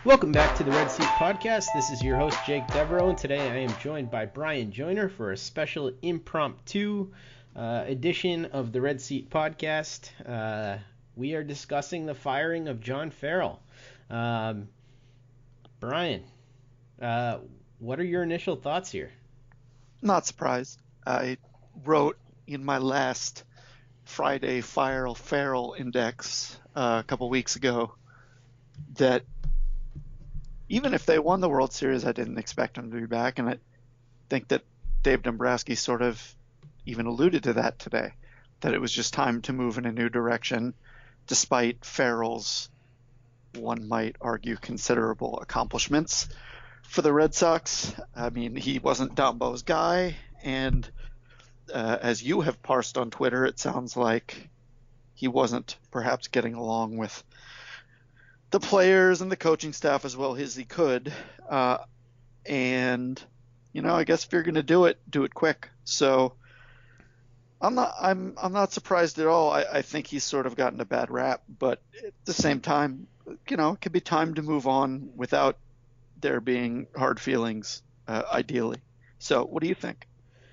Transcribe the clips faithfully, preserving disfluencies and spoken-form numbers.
Welcome back to the Red Seat Podcast. This is your host, Jake Devereaux, and today I am joined by Brian Joyner for a special impromptu uh, edition of the Red Seat Podcast. Uh, we are discussing the firing of John Farrell. Um, Brian, uh, what are your initial thoughts here? Not surprised. I wrote in my last Friday Farrell Farrell index uh, a couple weeks ago that even if they won the World Series, I didn't expect them to be back, and I think that Dave Dombrowski sort of even alluded to that today, that it was just time to move in a new direction, despite Farrell's, one might argue, considerable accomplishments for the Red Sox. I mean, he wasn't Dombo's guy, and uh, as you have parsed on Twitter, it sounds like he wasn't perhaps getting along with the players and the coaching staff as well as he could. Uh, and, you know, I guess if you're going to do it, do it quick. So I'm not, I'm, I'm not surprised at all. I, I think he's sort of gotten a bad rap, but at the same time, you know, it could be time to move on without there being hard feelings, uh, ideally. So what do you think?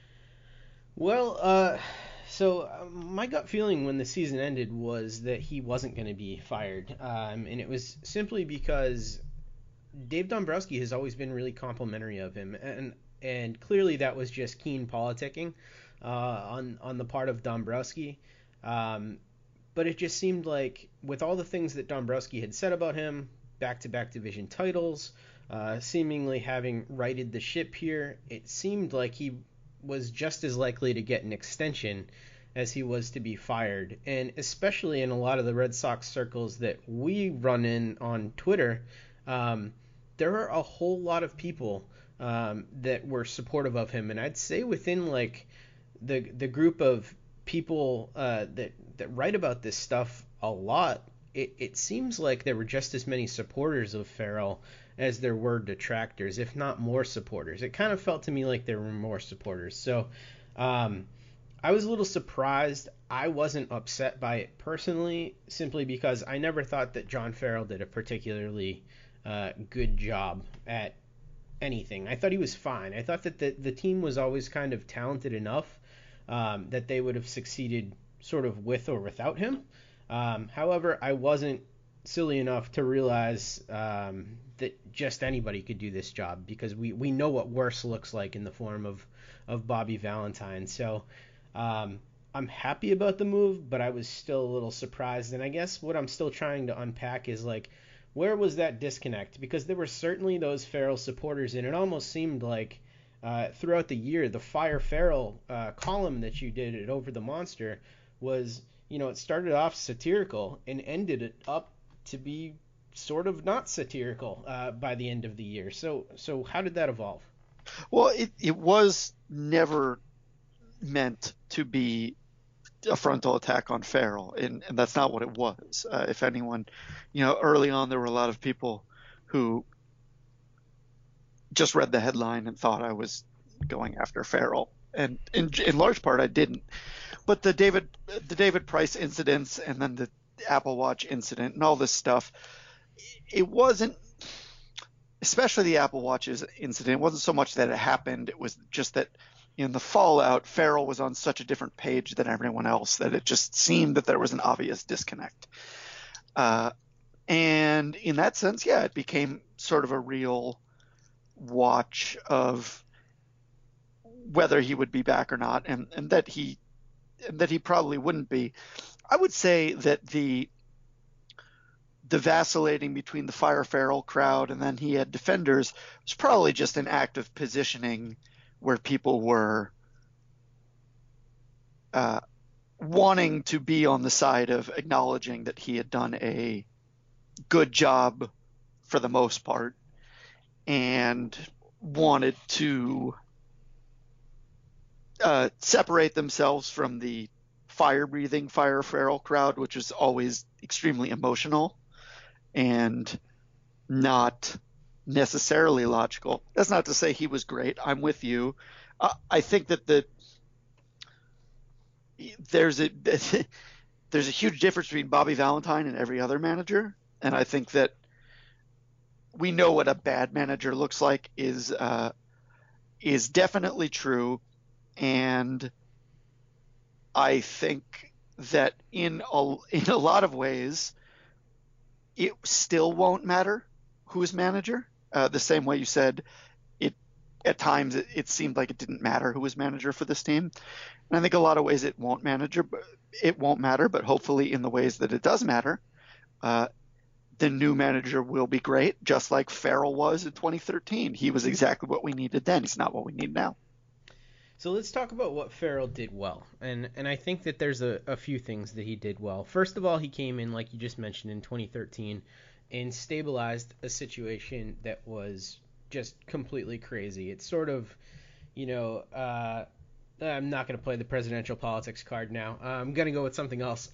Well, uh, so uh, my gut feeling when the season ended was that he wasn't going to be fired, um, and it was simply because Dave Dombrowski has always been really complimentary of him, and and clearly that was just keen politicking uh, on on the part of Dombrowski. Um, but it just seemed like with all the things that Dombrowski had said about him, back-to-back division titles, uh, seemingly having righted the ship here, it seemed like he was just as likely to get an extension as he was to be fired. And especially in a lot of the Red Sox circles that we run in on Twitter, um, there are a whole lot of people um, that were supportive of him. And I'd say within like the the group of people uh, that that write about this stuff a lot, it, it seems like there were just as many supporters of Farrell as there were detractors, if not more supporters. It kind of felt to me like there were more supporters. So um, I was a little surprised. I wasn't upset by it personally, simply because I never thought that John Farrell did a particularly uh, good job at anything. I thought he was fine. I thought that the, the team was always kind of talented enough um, that they would have succeeded sort of with or without him. Um, however, I wasn't silly enough to realize um, that just anybody could do this job, because we, we know what worse looks like in the form of, of Bobby Valentine. So um, I'm happy about the move, but I was still a little surprised. And I guess what I'm still trying to unpack is like, where was that disconnect? Because there were certainly those Farrell supporters, and it almost seemed like uh, throughout the year, the Fire Farrell uh, column that you did at Over the Monster was, you know, it started off satirical and ended it up to be sort of not satirical uh, by the end of the year. So, so how did that evolve? Well, it, it was never meant to be a frontal attack on Farrell, and, and that's not what it was. Uh, if anyone, you know, early on there were a lot of people who just read the headline and thought I was going after Farrell, and in, in large part I didn't. But the David the David Price incidents and then the Apple Watch incident and all this stuff, it wasn't, especially the Apple Watch's incident, it wasn't so much that it happened, it was just that in the fallout, Farrell was on such a different page than everyone else that it just seemed that there was an obvious disconnect. Uh, and in that sense, yeah, it became sort of a real watch of whether he would be back or not, and, and that he and that he probably wouldn't be. I would say that the the vacillating between the Fire Farrell crowd and then he had defenders was probably just an act of positioning where people were uh, wanting to be on the side of acknowledging that he had done a good job for the most part and wanted to uh, separate themselves from the fire-breathing Fire Farrell crowd, which is always extremely emotional and not necessarily logical. That's not to say he was great. I'm with you. Uh, I think that the there's a there's a huge difference between Bobby Valentine and every other manager, and I think that we know what a bad manager looks like is uh, is definitely true, and I think that in a, in a lot of ways, it still won't matter who's manager. Uh, the same way you said it at times it, it seemed like it didn't matter who was manager for this team, and I think a lot of ways it won't manager, but it won't matter. But hopefully, in the ways that it does matter, uh, the new manager will be great, just like Farrell was in twenty thirteen. He was exactly what we needed then. He's not what we need now. So let's talk about what Farrell did well, and and I think that there's a, a few things that he did well. First of all, he came in like you just mentioned in twenty thirteen and stabilized a situation that was just completely crazy. It's sort of, you know, uh, I'm not going to play the presidential politics card now. I'm going to go with something else.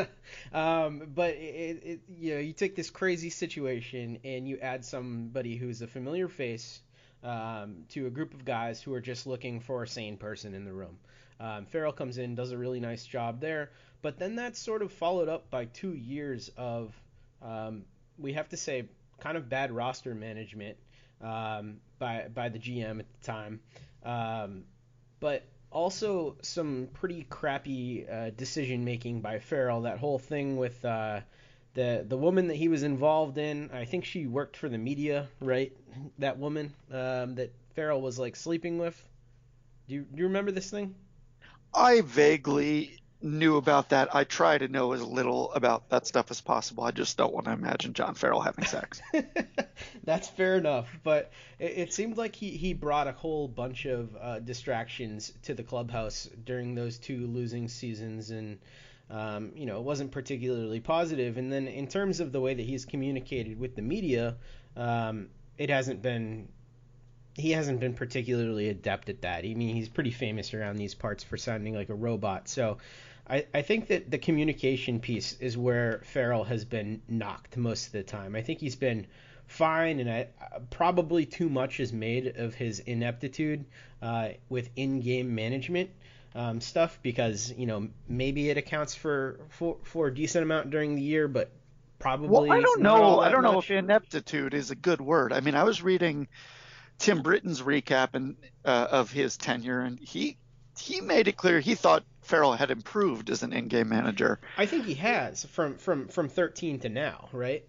um, but it, it, you know, you take this crazy situation and you add somebody who's a familiar face um, to a group of guys who are just looking for a sane person in the room. Um, Farrell comes in, does a really nice job there, but then that's sort of followed up by two years of, um, we have to say, kind of bad roster management um, by by the G M at the time. Um, but also some pretty crappy uh, decision making by Farrell. That whole thing with uh, the the woman that he was involved in. I think she worked for the media, right? That woman um, that Farrell was like sleeping with. Do you, do you remember this thing? I vaguely knew about that. I try to know as little about that stuff as possible. I just don't want to imagine John Farrell having sex. That's fair enough, but it, it seemed like he, he brought a whole bunch of uh, distractions to the clubhouse during those two losing seasons, and um, you know, it wasn't particularly positive. And then in terms of the way that he's communicated with the media, um, it hasn't been he hasn't been particularly adept at that. I mean, he's pretty famous around these parts for sounding like a robot. So I, I think that the communication piece is where Farrell has been knocked most of the time. I think he's been fine, and I, probably too much is made of his ineptitude uh, with in-game management um, stuff because, you know, maybe it accounts for, for, for a decent amount during the year, but Well, I probably don't not all know. I that don't know if much. ineptitude is a good word. I mean, I was reading Tim Britton's recap and uh, of his tenure, and he he made it clear he thought Farrell had improved as an in-game manager. I think he has from, from, from thirteen to now, right?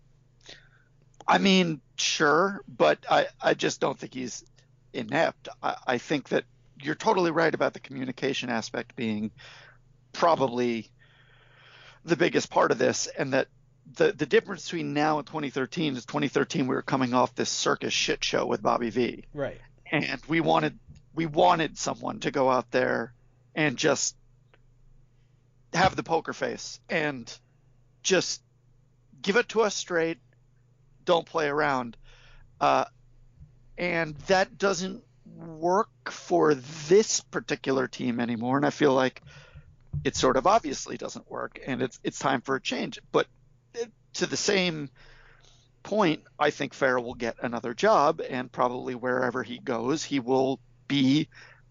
I mean, sure, but I, I just don't think he's inept. I, I think that you're totally right about the communication aspect being probably the biggest part of this, and that the the difference between now and twenty thirteen is twenty thirteen we were coming off this circus shit show with Bobby V, Right. and we wanted we wanted someone to go out there and just have the poker face and just give it to us straight, don't play around. Uh, and that doesn't work for this particular team anymore. And I feel like it sort of obviously doesn't work, and it's it's time for a change. But to the same point, I think Farrell will get another job, and probably wherever he goes, he will be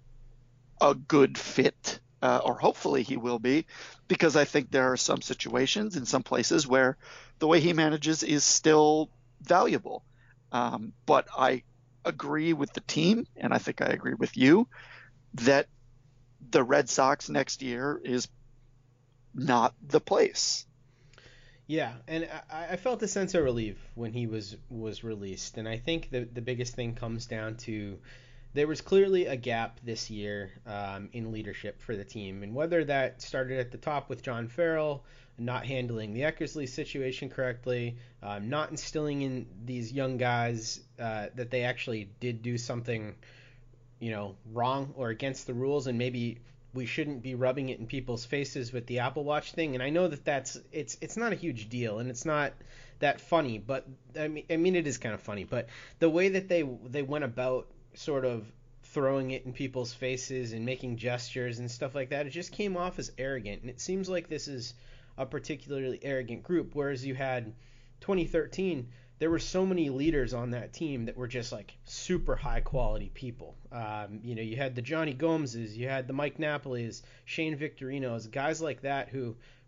a good fit, uh, or hopefully he will be, because I think there are some situations in some places where the way he manages is still valuable. Um, but I agree with the team, and I think I agree with you, that the Red Sox next year is not the place. Yeah, and I, I felt a sense of relief when he was was released, and I think the the biggest thing comes down to there was clearly a gap this year um, in leadership for the team, and whether that started at the top with John Farrell not handling the Eckersley situation correctly, um, not instilling in these young guys uh, that they actually did do something, you know, wrong or against the rules, and maybe we shouldn't be rubbing it in people's faces with the Apple Watch thing. And I know that that's it's it's not a huge deal, and it's not that funny, but I mean I mean it is kind of funny, but the way that they they went about sort of throwing it in people's faces and making gestures and stuff like that, it just came off as arrogant. And it seems like this is a particularly arrogant group, whereas you had twenty thirteen, there were so many leaders on that team that were just like super high quality people. Um, you know, you had the Johnny Gomeses, you had the Mike Napolis, Shane Victorinos, guys like that who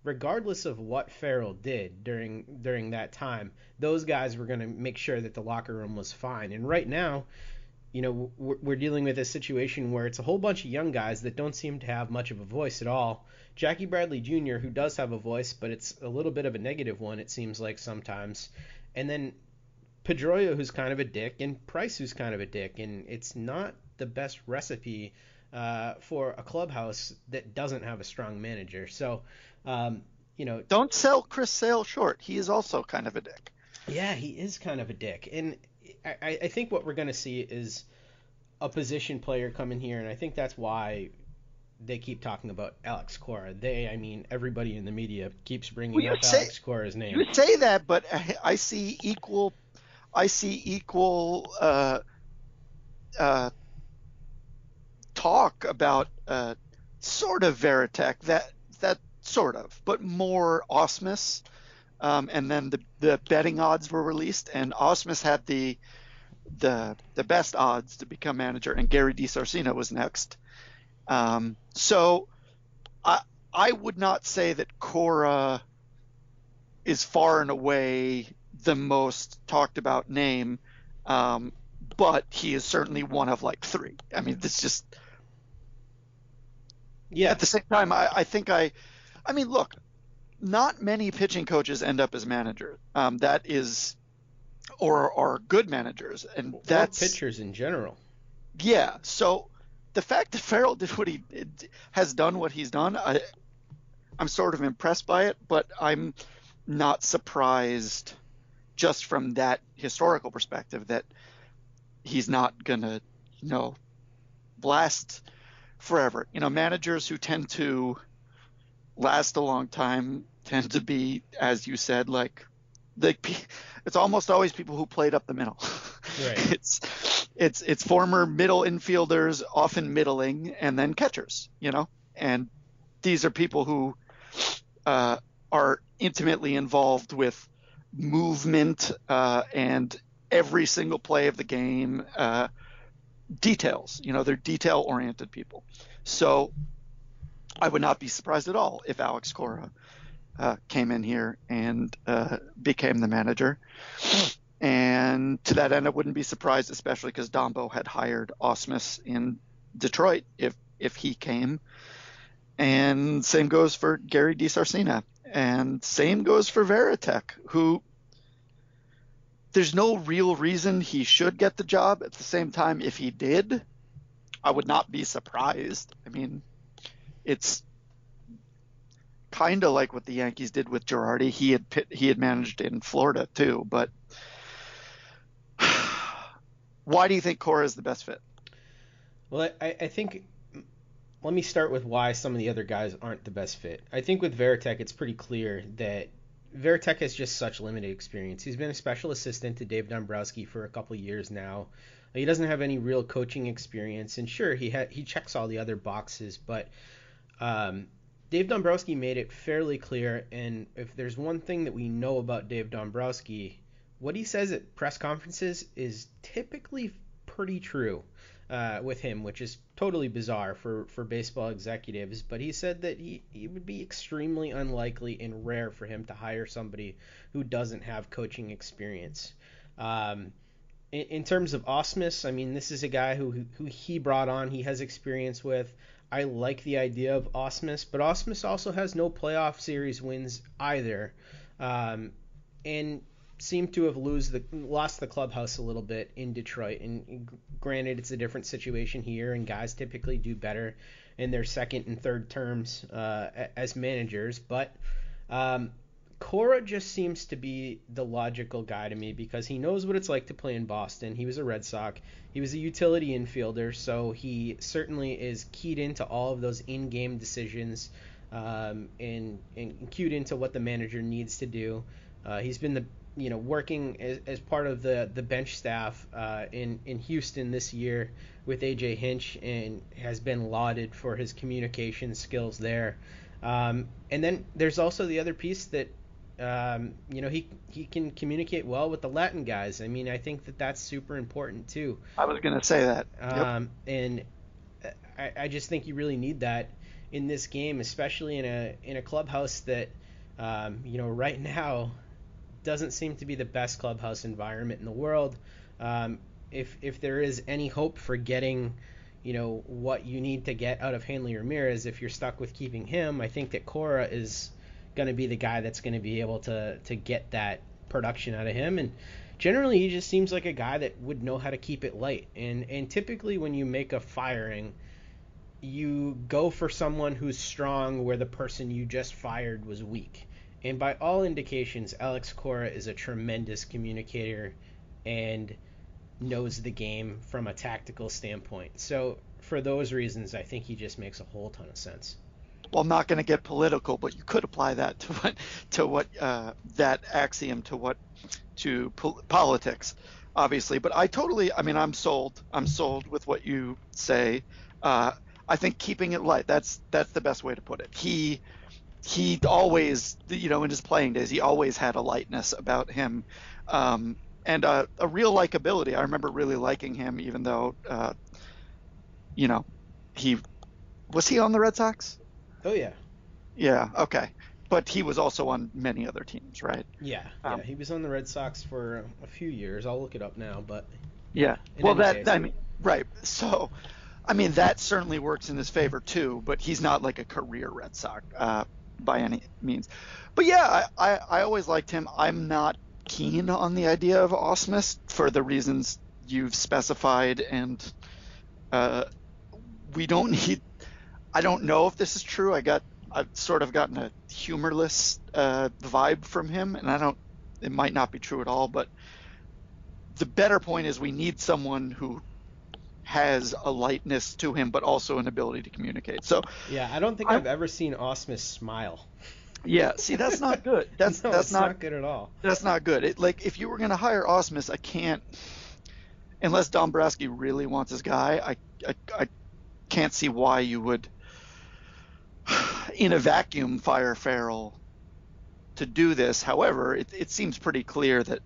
regardless of what Farrell did during during that time, those guys were going to make sure that the locker room was fine. And right now, you know, we're, we're dealing with a situation where it's a whole bunch of young guys that don't seem to have much of a voice at all. Jackie Bradley Junior, who does have a voice, but it's a little bit of a negative one, it seems like sometimes. And then Pedroia, who's kind of a dick, and Price, who's kind of a dick. And it's not the best recipe uh, for a clubhouse that doesn't have a strong manager. So, um, you know. Don't sell Chris Sale short. He is also kind of a dick. Yeah, he is kind of a dick. And I, I think what we're going to see is a position player come in here, and I think that's why they keep talking about Alex Cora. They, I mean, everybody in the media keeps bringing well, up say, Alex Cora's name. You say that, but I, I see equal, I see equal uh, uh, talk about uh, sort of Veritek, that that sort of, but more Ausmus. Um, and then the, the betting odds were released, and Ausmus had the the the best odds to become manager, and Gary DiSarcina was next. Um, so I I would not say that Cora is far and away the most talked about name, um, but he is certainly one of like three. I mean, this just yeah. At the same time, I, I think I I mean, look. Not many pitching coaches end up as managers. Um, that is, or are good managers, and that's or pitchers in general. Yeah. So the fact that Farrell did what he did, has done what he's done, I, I'm sort of impressed by it, but I'm not surprised just from that historical perspective that he's not gonna, you know, last forever. You know, managers who tend to last a long time tend to be, as you said, like, like it's almost always people who played up the middle. Right. It's it's it's former middle infielders, often middling, and then catchers. You know, and these are people who uh, are intimately involved with movement uh, and every single play of the game, uh, details. You know, they're detail-oriented people. So I would not be surprised at all if Alex Cora uh, came in here and uh, became the manager. And to that end, I wouldn't be surprised, especially because Dombo had hired Ausmus in Detroit if if he came. And same goes for Gary DiSarcina. And same goes for Veritek, who there's no real reason he should get the job. At the same time, if he did, I would not be surprised. I mean, it's kind of like what the Yankees did with Girardi. He had he had managed in Florida too, but why do you think Cora is the best fit? Well, I, I think let me start with why some of the other guys aren't the best fit. I think with Veritek, it's pretty clear that Veritek has just such limited experience. He's been a special assistant to Dave Dombrowski for a couple years now. He doesn't have any real coaching experience, and sure, he ha- he checks all the other boxes, but um, Dave Dombrowski made it fairly clear, and if there's one thing that we know about Dave Dombrowski, what he says at press conferences is typically pretty true uh, with him, which is totally bizarre for, for baseball executives. But he said that he, he would be extremely unlikely and rare for him to hire somebody who doesn't have coaching experience. Um, in, in terms of Ausmus, I mean, this is a guy who, who, who he brought on, he has experience with. I like the idea of Ausmus, but Ausmus also has no playoff series wins either, um, and seemed to have lose the lost the clubhouse a little bit in Detroit. And granted, it's a different situation here, and guys typically do better in their second and third terms uh, as managers. But um, Cora just seems to be the logical guy to me because he knows what it's like to play in Boston. He was a Red Sox. He was a utility infielder, so he certainly is keyed into all of those in-game decisions um, and, and cued into what the manager needs to do. Uh, he's been the you know working as, as part of the, the bench staff uh, in in Houston this year with A J Hinch, and has been lauded for his communication skills there. Um, and then there's also the other piece that um, you know he he can communicate well with the Latin guys. I mean, I think that that's super important too. I was going to say that. Yep. Um, and I, I just think you really need that in this game, especially in a in a clubhouse that um, you know right now doesn't seem to be the best clubhouse environment in the world. Um, if if there is any hope for getting, you know, what you need to get out of Hanley Ramirez, if you're stuck with keeping him, I think that Cora is going to be the guy that's going to be able to to get that production out of him. And generally, he just seems like a guy that would know how to keep it light. And and typically, when you make a firing, you go for someone who's strong where the person you just fired was weak. And by all indications, Alex Cora is a tremendous communicator and knows the game from a tactical standpoint. So for those reasons, I think he just makes a whole ton of sense. Well, I'm not going to get political, but you could apply that to what to what uh, that axiom to what to po- politics, obviously. But I totally, I mean, I'm sold. I'm sold with what you say. Uh, I think keeping it light. That's that's the best way to put it. He he always, you know, in his playing days, he always had a lightness about him, um, and a, a real likability. I remember really liking him, even though, uh, you know, he was he on the Red Sox? Oh yeah. Yeah. Okay. But he was also on many other teams, right? Yeah. Um, yeah. He was on the Red Sox for a few years. I'll look it up now, but yeah. In Well, any that case. I mean, right. So, I mean, that certainly works in his favor too. But he's not like a career Red Sox uh, by any means. But yeah, I, I I always liked him. I'm not keen on the idea of Ausmus for the reasons you've specified, and uh, we don't need. I don't know if this is true. I got I've sort of gotten a humorless uh, vibe from him, and I don't. It might not be true at all, but the better point is we need someone who has a lightness to him, but also an ability to communicate. So yeah, I don't think I, I've ever seen Ausmus smile. Yeah, see, that's not good. That's no, that's it's not, not good at all. That's not good. It, like if you were gonna hire Ausmus, I can't, unless Dombrowski really wants his guy. I I, I can't see why you would, in a vacuum, fire Farrell to do this. However, it, it seems pretty clear that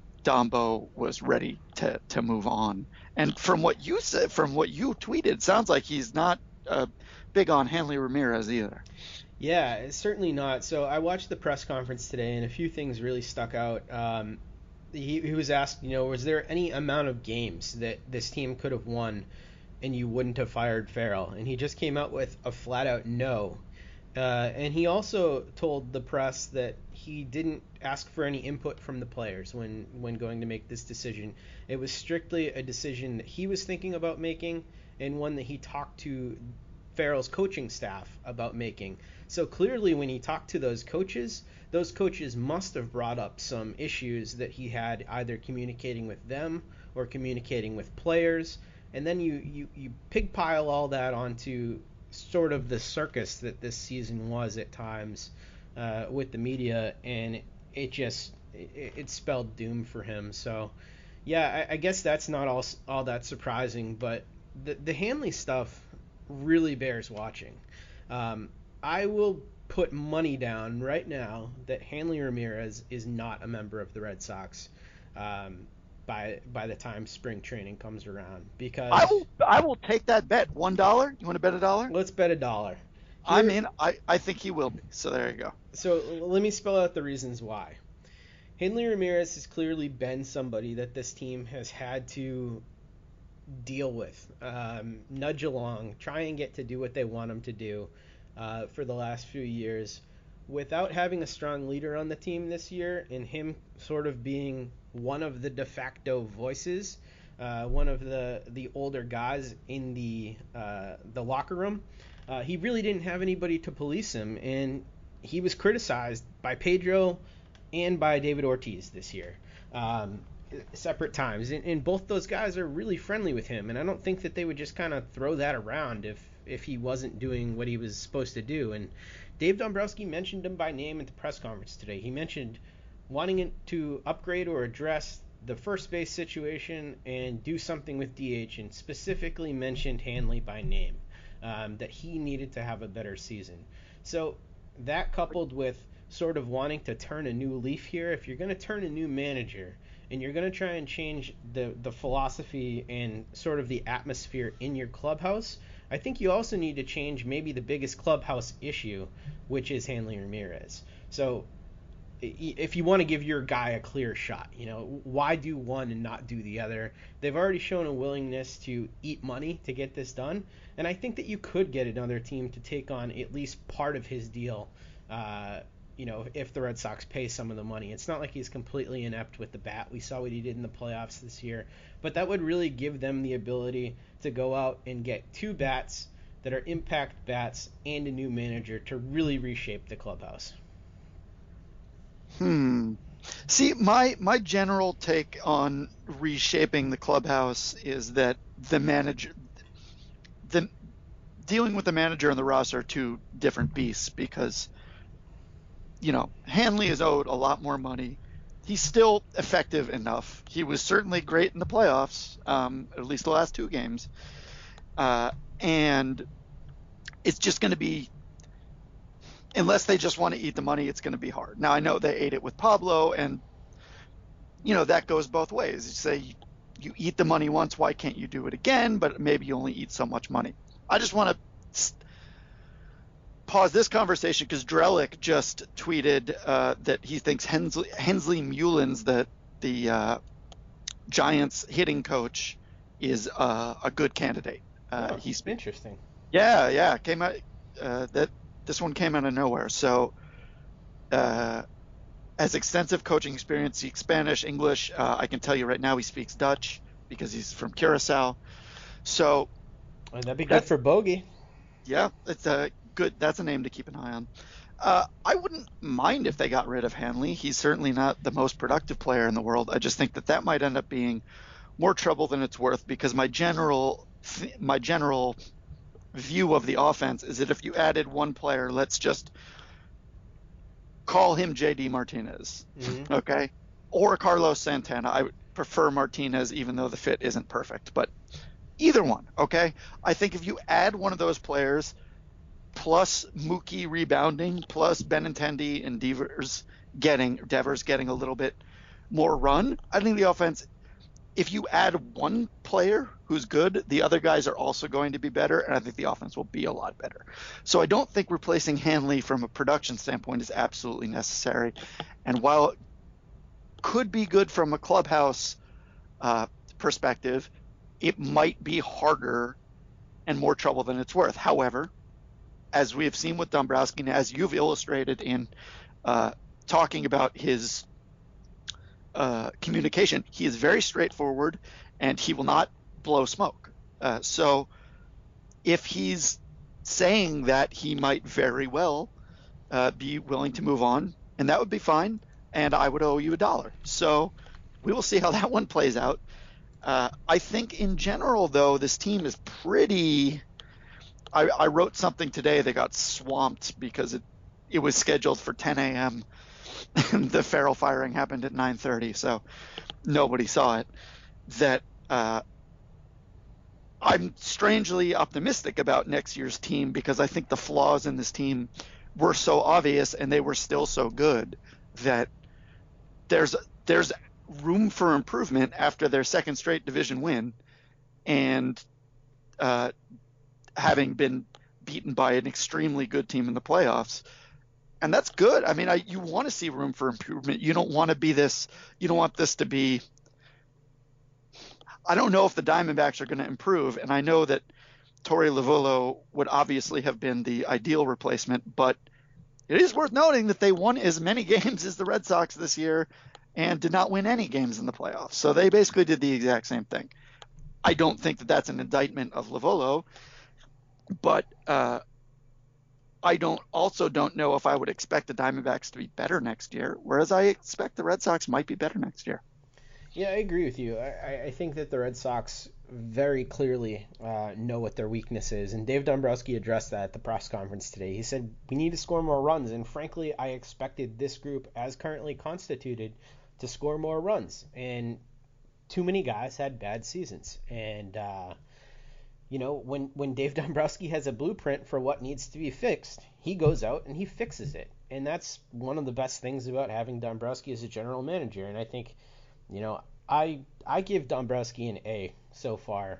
Dombo was ready to, to move on. And from what you said, from what you tweeted, it sounds like he's not uh, big on Hanley Ramirez either. Yeah, it's certainly not. So I watched the press conference today, and a few things really stuck out. Um, he, he was asked, you know, was there any amount of games that this team could have won and you wouldn't have fired Farrell? And he just came out with a flat-out no. Uh, and he also told the press that he didn't ask for any input from the players when, when going to make this decision. It was strictly a decision that he was thinking about making and one that he talked to Farrell's coaching staff about making. So clearly when he talked to those coaches, those coaches must have brought up some issues that he had either communicating with them or communicating with players. And then you, you, you pigpile all that onto sort of the circus that this season was at times uh, with the media, and it, it just it, it spelled doom for him. So yeah, I, I guess that's not all all that surprising, but the the Hanley stuff really bears watching. Um, I will put money down right now that Hanley Ramirez is not a member of the Red Sox um, by by the time spring training comes around, because I will I will take that bet. One dollar? You want to bet a dollar? Let's bet a dollar. I mean, I, I think he will be. So there you go. So let me spell out the reasons why. Hanley Ramirez has clearly been somebody that this team has had to deal with, um, nudge along, try and get to do what they want him to do uh, for the last few years. Without having a strong leader on the team this year, and him sort of being one of the de facto voices, uh, one of the, the older guys in the uh, the locker room, uh, he really didn't have anybody to police him, and he was criticized by Pedro and by David Ortiz this year, um, separate times, and, and both those guys are really friendly with him, and I don't think that they would just kind of throw that around if if he wasn't doing what he was supposed to do. And Dave Dombrowski mentioned him by name at the press conference today. He mentioned wanting to upgrade or address the first base situation and do something with D H, and specifically mentioned Hanley by name, um, that he needed to have a better season. So that, coupled with sort of wanting to turn a new leaf here, if you're going to turn a new manager and you're going to try and change the, the philosophy and sort of the atmosphere in your clubhouse, I think you also need to change maybe the biggest clubhouse issue, which is Hanley Ramirez. So if you want to give your guy a clear shot, you know, why do one and not do the other? They've already shown a willingness to eat money to get this done, and I think that you could get another team to take on at least part of his deal, uh, you know, if the Red Sox pay some of the money. It's not like he's completely inept with the bat. We saw what he did in the playoffs this year, but that would really give them the ability to go out and get two bats that are impact bats and a new manager to really reshape the clubhouse. Hmm. See, my my general take on reshaping the clubhouse is that the manager, the dealing with the manager and the roster are two different beasts because, you know, Hanley is owed a lot more money. He's still effective enough. He was certainly great in the playoffs, um, at least the last two games. Uh, and it's just going to be, unless they just want to eat the money, it's going to be hard. Now, I know they ate it with Pablo, and, you know, that goes both ways. You say you eat the money once, why can't you do it again? But maybe you only eat so much money. I just want to pause this conversation because Drellick just tweeted uh, that he thinks Hensley, Hensley Mullins, the, the uh, Giants hitting coach, is uh, a good candidate. Uh, oh, he's interesting. Yeah, yeah, came out uh, that this one came out of nowhere. So, uh, has extensive coaching experience. Speaks Spanish, English. Uh, I can tell you right now, he speaks Dutch because he's from Curacao. So, well, that'd be good for Bogey. Yeah, it's a good. That's a name to keep an eye on. Uh, I wouldn't mind if they got rid of Hanley. He's certainly not the most productive player in the world. I just think that that might end up being more trouble than it's worth because my general my general view of the offense is that if you added one player, let's just call him J D Martinez, mm-hmm. okay, or Carlos Santana. I would prefer Martinez, even though the fit isn't perfect, but either one, okay. I think if you add one of those players, plus Mookie rebounding, plus Benintendi and Devers getting Devers getting a little bit more run, I think the offense, if you add one player who's good, the other guys are also going to be better, and I think the offense will be a lot better. So I don't think replacing Hanley from a production standpoint is absolutely necessary. And while it could be good from a clubhouse uh, perspective, it might be harder and more trouble than it's worth. However, as we have seen with Dombrowski, and as you've illustrated in uh, talking about his uh, communication, he is very straightforward, and he will not blow smoke. Uh, so if he's saying that, he might very well uh, be willing to move on, and that would be fine, and I would owe you a dollar. So we will see how that one plays out. Uh, I think in general, though, this team is pretty – I, I wrote something today that got swamped because it, it was scheduled for ten a.m. and the Farrell firing happened at nine thirty, so nobody saw it, that uh, I'm strangely optimistic about next year's team because I think the flaws in this team were so obvious and they were still so good that there's there's room for improvement after their second straight division win and uh, having been beaten by an extremely good team in the playoffs. And that's good. I mean, I, you want to see room for improvement. You don't want to be this, you don't want this to be, I don't know if the Diamondbacks are going to improve. And I know that Torey Lovullo would obviously have been the ideal replacement, but it is worth noting that they won as many games as the Red Sox this year and did not win any games in the playoffs. So they basically did the exact same thing. I don't think that that's an indictment of Lovullo, but uh, I don't also don't know if I would expect the Diamondbacks to be better next year, whereas I expect the Red Sox might be better next year. Yeah, I agree with you. I, I think that the Red Sox very clearly uh, know what their weakness is, and Dave Dombrowski addressed that at the press conference today. He said, we need to score more runs, and frankly, I expected this group, as currently constituted, to score more runs, and too many guys had bad seasons, and uh, you know, when, when Dave Dombrowski has a blueprint for what needs to be fixed, he goes out and he fixes it. And that's one of the best things about having Dombrowski as a general manager. And I think, you know, I I give Dombrowski an A so far.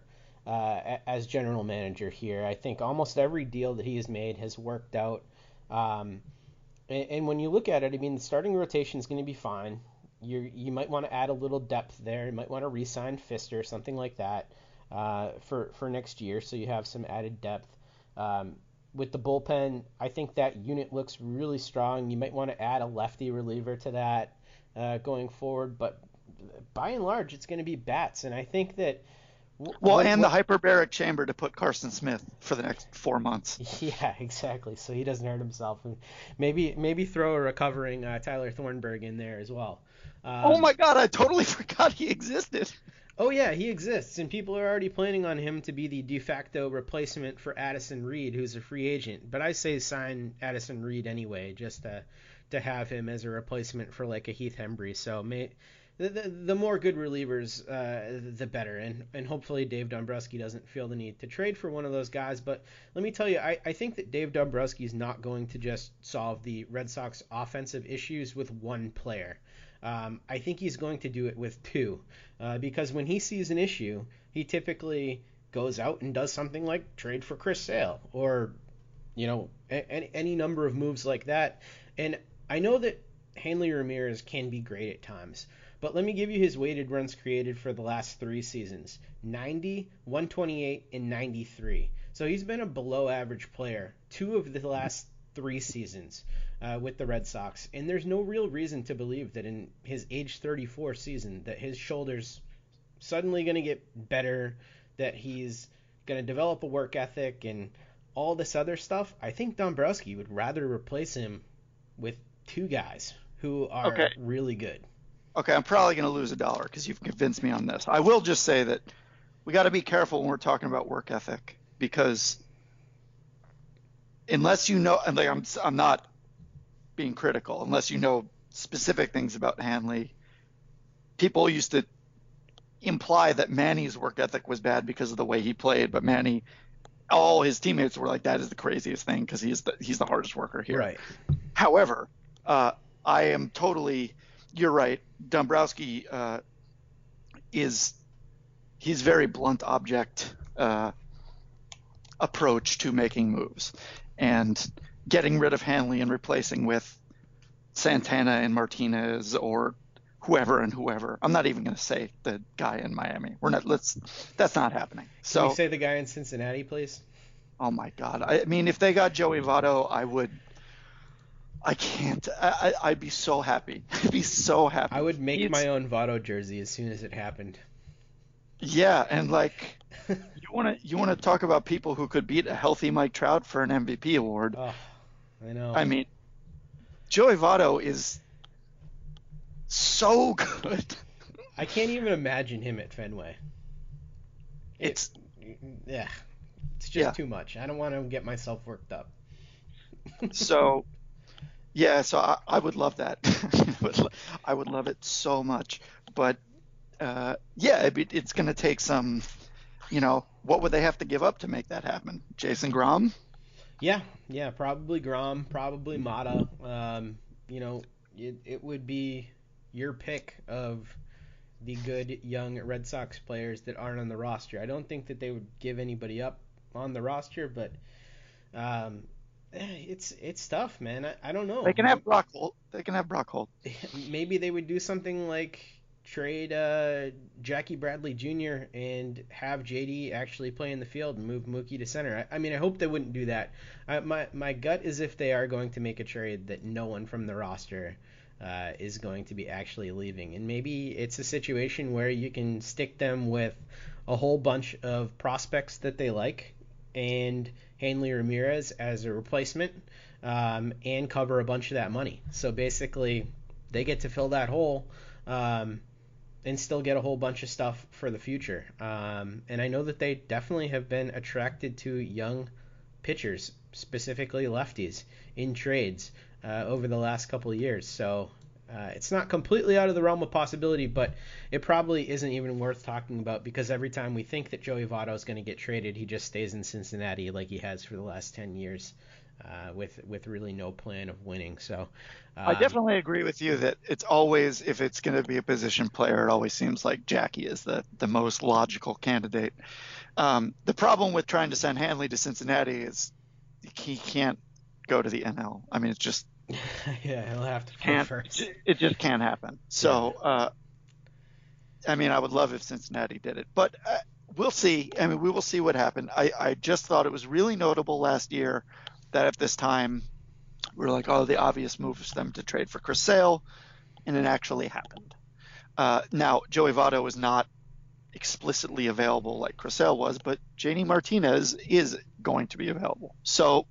uh, as general manager here. I think almost every deal that he has made has worked out. Um, and, and when you look at it, I mean, the starting rotation is going to be fine. You you might want to add a little depth there. You might want to re-sign Fister, something like that, uh, for for next year, so you have some added depth. Um, with the bullpen, I think that unit looks really strong. You might want to add a lefty reliever to that uh, going forward, but by and large, it's going to be bats, and I think that Well, what and what the hyperbaric chamber to put Carson Smith for the next four months. yeah, exactly. So he doesn't hurt himself, and maybe maybe throw a recovering uh, Tyler Thornburg in there as well. Oh Um, my God, I totally forgot he existed. Oh yeah, he exists, and people are already planning on him to be the de facto replacement for Addison Reed, who's a free agent. But I say sign Addison Reed anyway, just to to have him as a replacement for like a Heath Hembry. So may, the, the the more good relievers, uh, the better, and and hopefully Dave Dombrowski doesn't feel the need to trade for one of those guys. But let me tell you, I, I think that Dave Dombrowski is not going to just solve the Red Sox offensive issues with one player. Um, I think he's going to do it with two, uh, because when he sees an issue, he typically goes out and does something like trade for Chris Sale or, you know, any, any number of moves like that. And I know that Hanley Ramirez can be great at times, but let me give you his weighted runs created for the last three seasons: ninety, one twenty-eight, and ninety-three. So he's been a below average player two of the last three seasons uh, with the Red Sox, and there's no real reason to believe that in his age thirty-four season that his shoulder's suddenly going to get better, that he's going to develop a work ethic and all this other stuff. I think Dombrowski would rather replace him with two guys who are Okay. really good. Okay, I'm probably going to lose a dollar because you've convinced me on this. I will just say that we got to be careful when we're talking about work ethic, because unless you know, and like I'm, I'm not being critical, unless you know specific things about Hanley, people used to imply that Manny's work ethic was bad because of the way he played, but Manny, all his teammates were like, that is the craziest thing because he's the he's the hardest worker here. Right. However, uh, I am totally, you're right. Dombrowski uh, is he's very blunt object uh, approach to making moves, and getting rid of Hanley and replacing with Santana and Martinez or whoever and whoever. I'm not even going to say the guy in Miami. We're not. Let's. That's not happening. So. Can you say the guy in Cincinnati, please? Oh my God. I mean, if they got Joey Votto, I would. I can't. I, I'd be so happy. I'd be so happy. I would make It's, my own Votto jersey as soon as it happened. Yeah, and like, you want to you want to talk about people who could beat a healthy Mike Trout for an M V P award? Oh, I know. I mean, Joey Votto is so good. I can't even imagine him at Fenway. It's It, yeah, it's just Yeah. too much. I don't want to get myself worked up. so. Yeah, so I, I would love that. I would love it so much. But uh, yeah, it, it's going to take some, you know, what would they have to give up to make that happen? Jason Grom? Yeah, yeah, probably Grom, probably Mata. Um, you know, it, it would be your pick of the good young Red Sox players that aren't on the roster. I don't think that they would give anybody up on the roster, but um, it's it's tough, man. I, I don't know. They can have Brock Holt. They can have Brock Holt. Maybe they would do something like trade uh, Jackie Bradley Junior and have J D actually play in the field and move Mookie to center. I, I mean, I hope they wouldn't do that. Uh, my my gut is if they are going to make a trade, that no one from the roster uh, is going to be actually leaving. And maybe it's a situation where you can stick them with a whole bunch of prospects that they like and Hanley Ramirez as a replacement, um, and cover a bunch of that money. So basically, they get to fill that hole, um, and still get a whole bunch of stuff for the future. Um, and I know that they definitely have been attracted to young pitchers, specifically lefties, in trades uh, over the last couple of years. So uh, it's not completely out of the realm of possibility, but it probably isn't even worth talking about, because every time we think that Joey Votto is going to get traded, he just stays in Cincinnati like he has for the last ten years, uh, with with really no plan of winning. So um, I definitely agree with you that it's always, if it's going to be a position player, it always seems like Jackie is the, the most logical candidate. Um, the problem with trying to send Hanley to Cincinnati is he can't go to the N L. I mean, it's just Yeah, he'll have to play can't. first. It just can't happen. So, uh, I mean, I would love if Cincinnati did it, but uh, we'll see. I mean, we will see what happened. I, I just thought it was really notable last year that at this time we were like, oh, the obvious move is them to trade for Chris Sale, and it actually happened. Uh, now, Joey Votto was not explicitly available like Chris Sale was, but J D Martinez is going to be available. So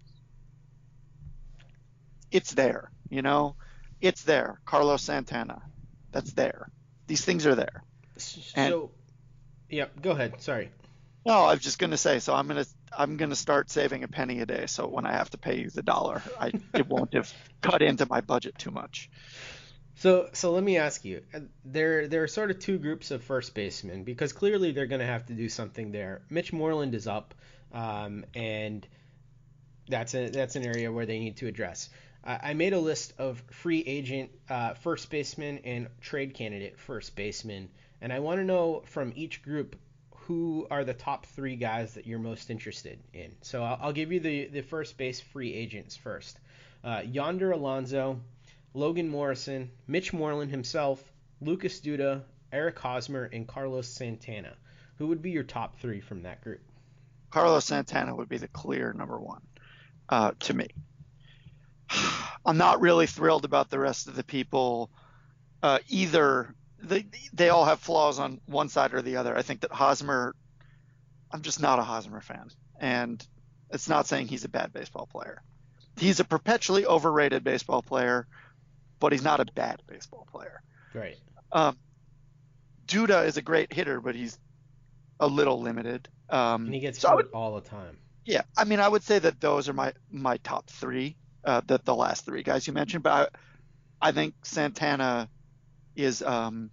it's there, you know, it's there. Carlos Santana, that's there. These things are there. And, so, yeah, go ahead. Sorry. no, I was just gonna say. So I'm gonna I'm gonna start saving a penny a day. So when I have to pay you the dollar, I it won't have cut into my budget too much. So, so let me ask you, there there are sort of two groups of first basemen because clearly they're going to have to do something there. Mitch Moreland is up, um, and that's a that's an area where they need to address. Uh, I made a list of free agent uh, first baseman and trade candidate first baseman, and I want to know from each group who are the top three guys that you're most interested in. So I'll, I'll give you the the first base free agents first. Uh, Yonder Alonso, Logan Morrison, Mitch Moreland himself, Lucas Duda, Eric Hosmer, and Carlos Santana. Who would be your top three from that group? Carlos Santana would be the clear number one uh, to me. I'm not really thrilled about the rest of the people uh, either. They, they all have flaws on one side or the other. I think that Hosmer, I'm just not a Hosmer fan. And it's not saying he's a bad baseball player. He's a perpetually overrated baseball player, but he's not a bad baseball player. Right. Um, Duda is a great hitter, but he's a little limited. Um, and he gets so hurt would, all the time. Yeah, I mean, I would say that those are my, my top three, uh, the, the last three guys you mentioned. But I, I think Santana is um,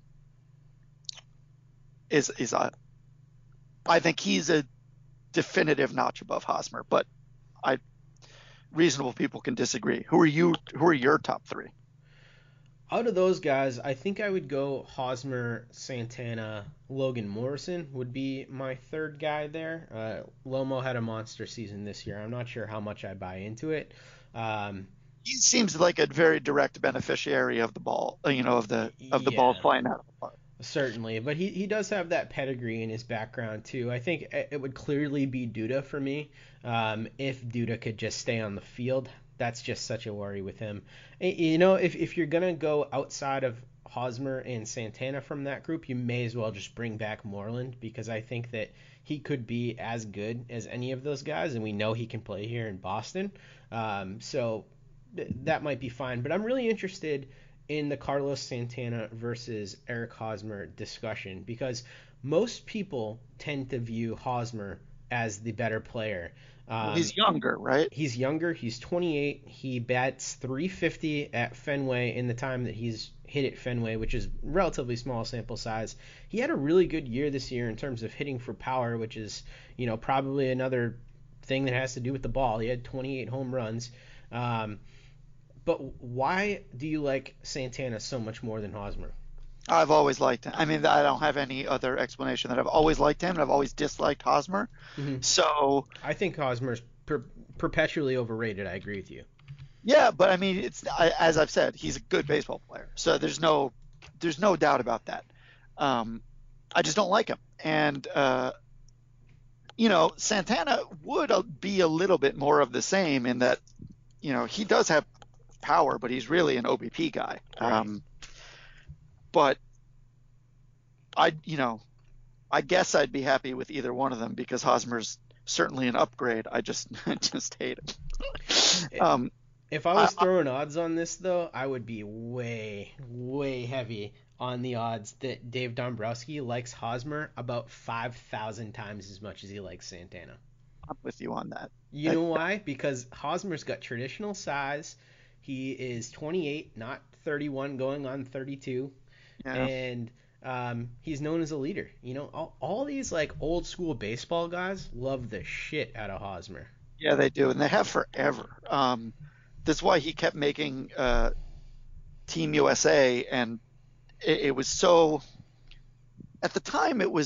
is is a. I think he's a definitive notch above Hosmer, but I reasonable people can disagree. Who are you? Who are your top three? Out of those guys, I think I would go Hosmer, Santana, Logan Morrison would be my third guy there. Uh, Lomo had a monster season this year. I'm not sure how much I buy into it. Um, he seems like a very direct beneficiary of the ball, you know, of the of the yeah, balls flying out of the park. Certainly, but he, he does have that pedigree in his background too. I think it would clearly be Duda for me um, if Duda could just stay on the field. That's just such a worry with him. You know, if, if you're going to go outside of Hosmer and Santana from that group, you may as well just bring back Moreland because I think that he could be as good as any of those guys, and we know he can play here in Boston. Um, so th- that might be fine. But I'm really interested in the Carlos Santana versus Eric Hosmer discussion because most people tend to view Hosmer as the better player. Um, well, he's younger, right? He's younger. He's twenty-eight. He bats three fifty at Fenway in the time that he's hit at Fenway, which is relatively small sample size. He had a really good year this year in terms of hitting for power, which is, you know, probably another thing that has to do with the ball. He had twenty-eight home runs. Um, but why do you like Santana so much more than Hosmer? I've always liked him. I mean, I don't have any other explanation that I've always liked him and I've always disliked Hosmer. Mm-hmm. So I think Hosmer's per- perpetually overrated. I agree with you. Yeah, but I mean, it's I, as I've said, he's a good baseball player. So there's no there's no doubt about that. Um, I just don't like him. And uh, you know, Santana would be a little bit more of the same in that, you know, he does have power, but he's really an O B P guy. Right. Um, But I, you know, I guess I'd be happy with either one of them because Hosmer's certainly an upgrade. I just, I just hate him. Um, if I was I, throwing odds on this, though, I would be way, way heavy on the odds that Dave Dombrowski likes Hosmer about five thousand times as much as he likes Santana. I'm with you on that. You know why? Because Hosmer's got traditional size. He is twenty-eight, not thirty-one, going on thirty-two. Yeah. And um, he's known as a leader. You know, all, all these like old school baseball guys love the shit out of Hosmer. Yeah, they do, and they have forever. Um, that's why he kept making uh, Team U S A, and it, it was so. At the time, it was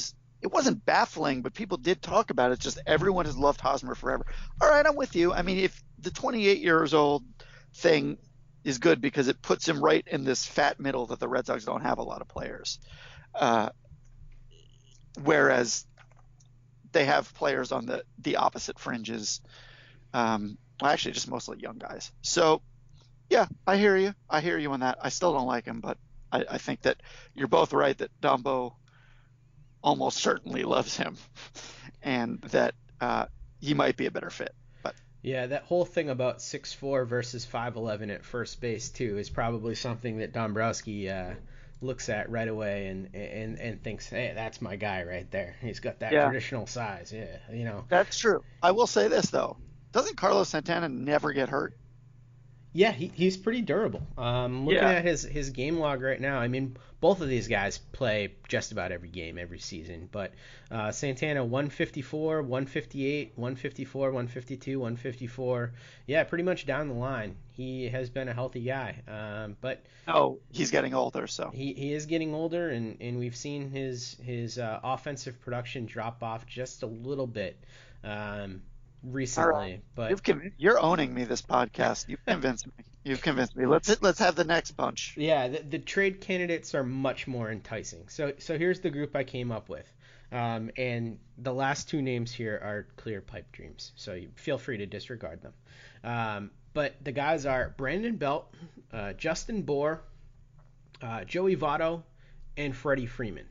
it wasn't baffling, but people did talk about it. Just everyone has loved Hosmer forever. All right, I'm with you. I mean, if the twenty-eight years old thing is good because it puts him right in this fat middle that the Red Sox don't have a lot of players. Uh, whereas they have players on the, the opposite fringes. Um, well, actually, just mostly young guys. So, yeah, I hear you. I hear you on that. I still don't like him, but I, I think that you're both right that Dumbo almost certainly loves him and that uh, he might be a better fit. But yeah, that whole thing about six four versus five eleven at first base, too, is probably something that Dombrowski uh, looks at right away and, and, and thinks, hey, that's my guy right there. He's got that yeah, traditional size. Yeah, you know. that's true. I will say this, though. Doesn't Carlos Santana never get hurt? Yeah, he, he's pretty durable. Um, looking Yeah. at his, his game log right now, I mean, both of these guys play just about every game, every season. But uh, Santana, one fifty-four, one fifty-eight, one fifty-four, one fifty-two, one fifty-four. Yeah, pretty much down the line. He has been a healthy guy. Um, but Oh, he's getting older, so. he, he is getting older, and, and we've seen his, his uh, offensive production drop off just a little bit. Um, All right. recently, but You've conv- you're owning me this podcast. You've convinced me. You've convinced me. Let's let's have the next bunch. yeah, the, the trade candidates are much more enticing. So so here's the group I came up with, um, and the last two names here are clear pipe dreams. So you feel free to disregard them. Um, but the guys are Brandon Belt, uh, Justin Bour, uh, Joey Votto, and Freddie Freeman.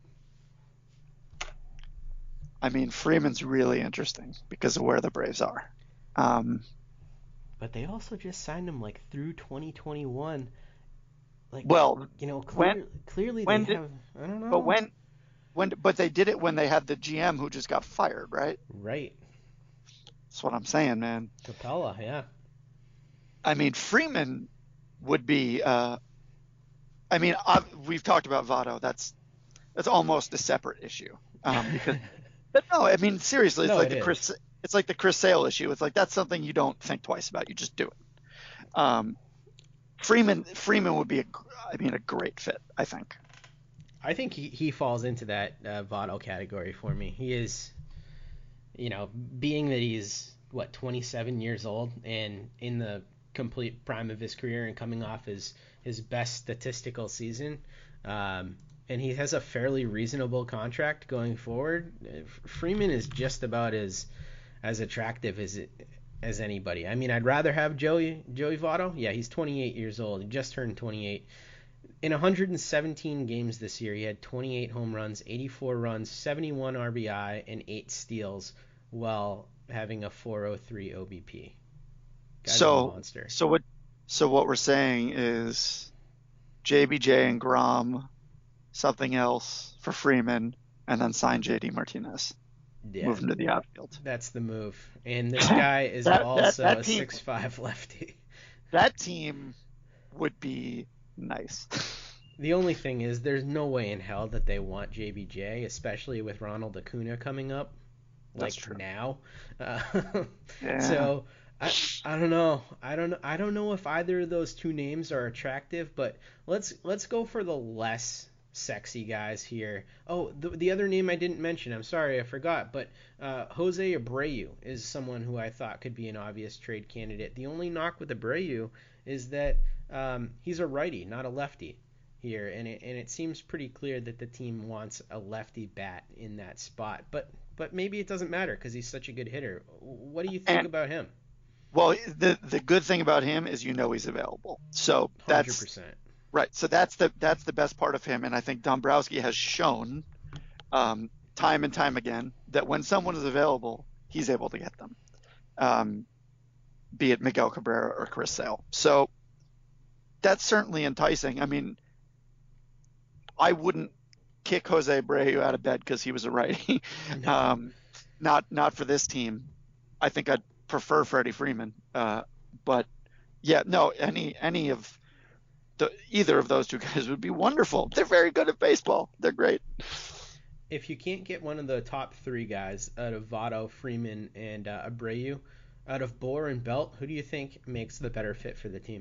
I mean, Freeman's really interesting because of where the Braves are. Um, But they also just signed him like through twenty twenty-one. Like, well, you know, when clear, clearly when they did have. I don't but know. when when but they did it when they had the G M who just got fired, right? Right, That's what I'm saying, man. Capella. Yeah. I mean, Freeman would be. Uh, I mean, i we've talked about Votto. That's that's almost a separate issue um, because. But no, I mean seriously, it's No, like it the is. Chris. It's like the Chris Sale issue. It's like that's something you don't think twice about. You just do it. Um, Freeman Freeman would be a, I mean, a great fit, I think. I think he, he falls into that uh, Votto category for me. He is, you know, being that he's what twenty-seven years old and in the complete prime of his career and coming off his his best statistical season, um, and he has a fairly reasonable contract going forward. Freeman is just about as as attractive as it, as anybody. I mean, I'd rather have Joey Joey Votto. Yeah, he's twenty-eight years old. He just turned twenty-eight. In one hundred seventeen games this year, he had twenty-eight home runs, eighty-four runs, seventy-one R B I, and eight steals while having a four oh three O B P. Guy's a So monster. so what so what we're saying is J B J and Grom, something else for Freeman, and then sign J D Martinez. Yeah, Move him to the outfield. that's the move. And this guy is That that also that a team six five lefty. that team would be nice. The only thing is, there's no way in hell that they want J B J, especially with Ronald Acuna coming up, That's like true. now. Uh, Yeah. so I I don't know. I don't I don't know if either of those two names are attractive, but let's let's go for the less sexy guys here. Oh, the, the other name I didn't mention. I'm sorry, I forgot. But uh, Jose Abreu is someone who I thought could be an obvious trade candidate. The only knock with Abreu is that um, he's a righty, not a lefty here, and it and it seems pretty clear that the team wants a lefty bat in that spot. But but maybe it doesn't matter because he's such a good hitter. What do you think And about him? well, the the good thing about him is you know he's available. So that's one hundred percent. right. So that's the that's the best part of him, and I think Dombrowski has shown um, time and time again that when someone is available, he's able to get them, um, be it Miguel Cabrera or Chris Sale. So that's certainly enticing. I mean, I wouldn't kick Jose Abreu out of bed because he was a righty. No. um, not not for this team. I think I'd prefer Freddie Freeman. Uh, but yeah, no, any any of the either of those two guys would be wonderful. They're very good at baseball. They're great. If you can't get one of the top three guys out of Votto, Freeman, and uh, Abreu, out of Bour and Belt, who do you think makes the better fit for the team?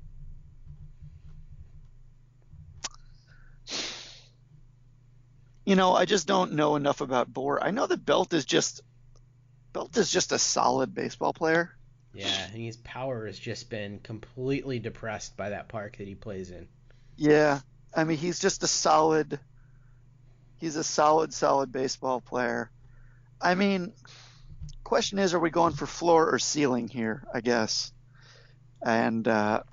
You You know, I just don't know enough about Bohr. I know that Belt is just Belt is just a solid baseball player. Yeah, and his power has just been completely depressed by that park that he plays in. Yeah, I mean he's just a solid he's a solid solid baseball player. I mean, question is, are we going for floor or ceiling here? I guess, and uh,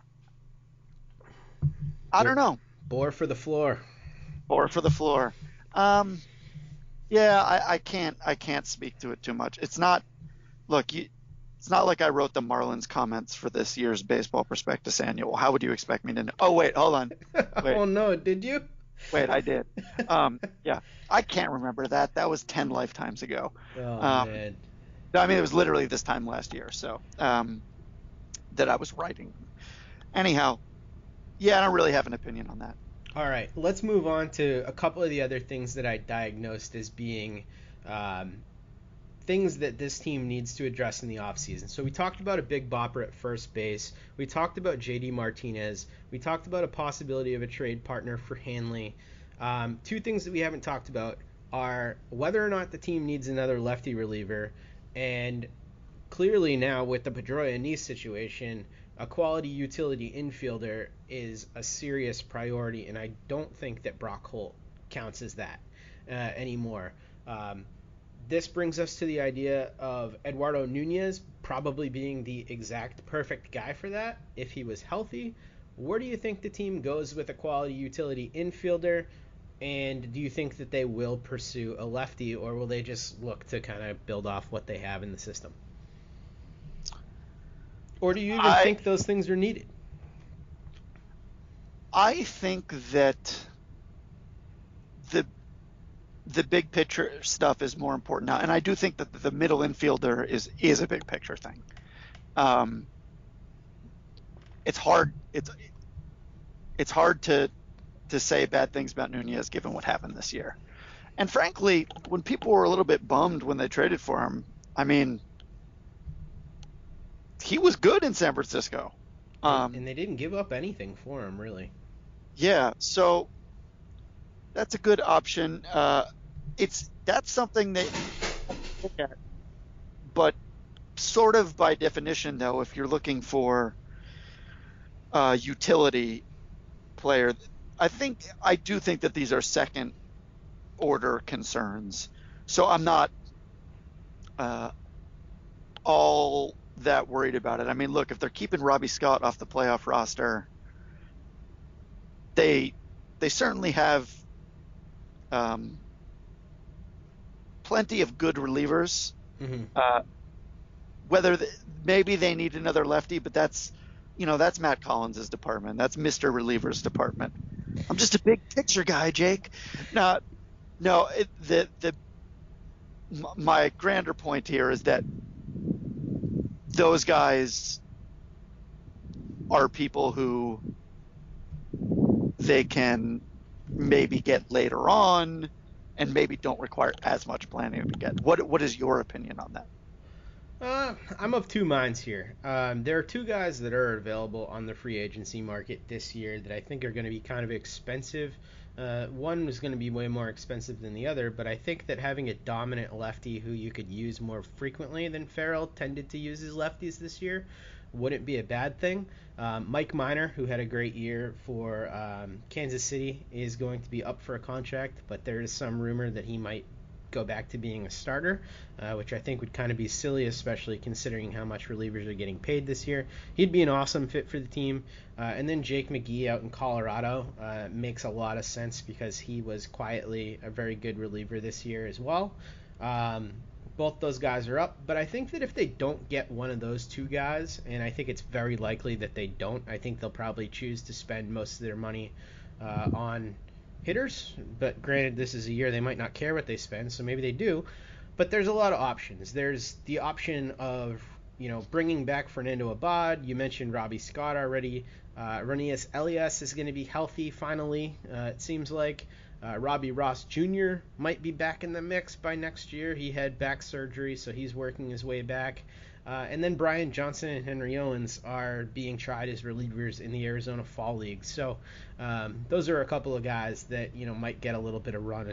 I don't know. Bohr for the floor. Or for the floor. Um, yeah, I, I can't I can't speak to it too much. It's not look, you, it's not like I wrote the Marlins comments for this year's Baseball Prospectus Annual. How would you expect me to know? Oh wait, hold on. Wait, Oh no, did you? wait, I did. Um, yeah, I can't remember that. That was ten lifetimes ago. Oh Um, man. I mean, it was literally this time last year. So um, that I was writing. Anyhow, yeah, I don't really have an opinion on that. All right, let's move on to a couple of the other things that I diagnosed as being um, things that this team needs to address in the offseason. So we talked about a big bopper at first base. We talked about J D Martinez. We talked about a possibility of a trade partner for Hanley. Um, two things that we haven't talked about are whether or not the team needs another lefty reliever, and clearly now with the Pedroia Anís situation, a quality utility infielder is a serious priority, and I don't think that Brock Holt counts as that uh, anymore. Um, this brings us to the idea of Eduardo Nunez probably being the exact perfect guy for that if he was healthy. Where do you think the team goes with a quality utility infielder? And do you think that they will pursue a lefty, or will they just look to kind of build off what they have in the system? Or do you even I think those things are needed? I think that the the big picture stuff is more important now, and I do think that the middle infielder is is a big picture thing. Um, it's hard it's it's hard to to say bad things about Nunez given what happened this year. And frankly, when people were a little bit bummed when they traded for him, I mean, he was good in San Francisco. And, Um, and they didn't give up anything for him, really. yeah, so that's a good option. Uh, it's that's something that you look at, but sort of by definition, though, if you're looking for a utility player, I think I do think that these are second order concerns. So I'm not uh, all that worried about it. I mean, look, if they're keeping Robbie Scott off the playoff roster, they they certainly have um, plenty of good relievers. Mm-hmm. Uh, whether the, maybe they need another lefty, but that's you know that's Matt Collins' department. That's Mister Reliever's department. I'm just a big picture guy, Jake. No, no. It, the the my grander point here is that those guys are people who they can maybe get later on and maybe don't require as much planning to get. What what is your opinion on that? Uh, I'm of two minds here. Um, there are two guys that are available on the free agency market this year that I think are going to be kind of expensive. Uh, one is going to be way more expensive than the other, but I think that having a dominant lefty who you could use more frequently than Farrell tended to use his lefties this year wouldn't be a bad thing. Um, Mike Minor, who had a great year for um, Kansas City, is going to be up for a contract, but there is some rumor that he might go back to being a starter, uh, which I think would kind of be silly, especially considering how much relievers are getting paid this year. He'd be an awesome fit for the team. Uh, and then Jake McGee out in Colorado uh, makes a lot of sense because he was quietly a very good reliever this year as well. Um, both those guys are up, but I think that if they don't get one of those two guys, and I think it's very likely that they don't, I think they'll probably choose to spend most of their money uh, on hitters, but granted, this is a year they might not care what they spend, so maybe they do. But there's a lot of options. There's the option of, you know, bringing back Fernando Abad. You mentioned Robbie Scott already. Uh, Ronias Elias is going to be healthy finally, uh, it seems like. Uh, Robbie Ross Junior might be back in the mix by next year. He had back surgery, so he's working his way back. Uh, and then Brian Johnson and Henry Owens are being tried as relievers in the Arizona Fall League. So um, those are a couple of guys that, you know, might get a little bit of run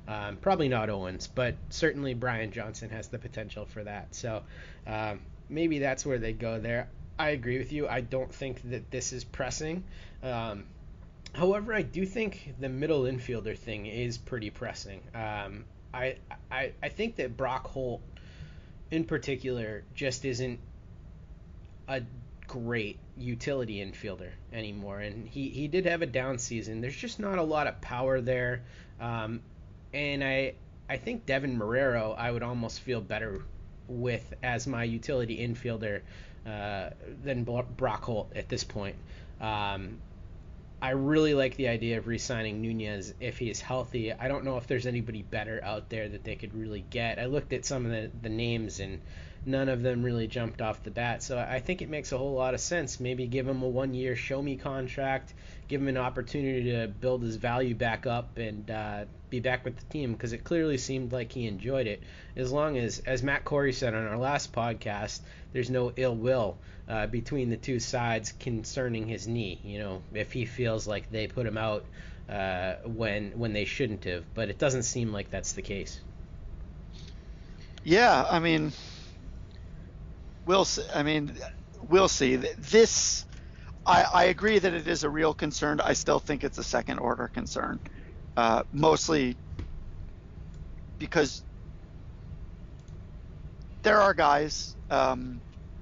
Um, probably not Owens, but certainly Brian Johnson has the potential for that. So um, maybe that's where they go there. I agree with you. I don't think that this is pressing. Um, however, I do think the middle infielder thing is pretty pressing. Um, I, I I think that Brock Holt, in particular, just isn't a great utility infielder anymore. And he, he did have a down season. There's just not a lot of power there. Um, and I I think Devin Marrero I would almost feel better with as my utility infielder uh, than Brock Holt at this point. Um, I really like the idea of re-signing Nunez if he is healthy. I don't know if there's anybody better out there that they could really get. I looked at some of the, the names and none of them really jumped off the bat. So I think it makes a whole lot of sense. Maybe give him a one-year show-me contract, give him an opportunity to build his value back up and uh, be back with the team, because it clearly seemed like he enjoyed it. As long as, as Matt Corey said on our last podcast, there's no ill will uh, between the two sides concerning his knee. You know, if he feels like they put him out uh, when when they shouldn't have, but it doesn't seem like that's the case. Yeah, I mean. We'll see. I mean, we'll see. This, I, I agree that it is a real concern. I still think it's a second order concern, uh, mostly because there are guys. Um,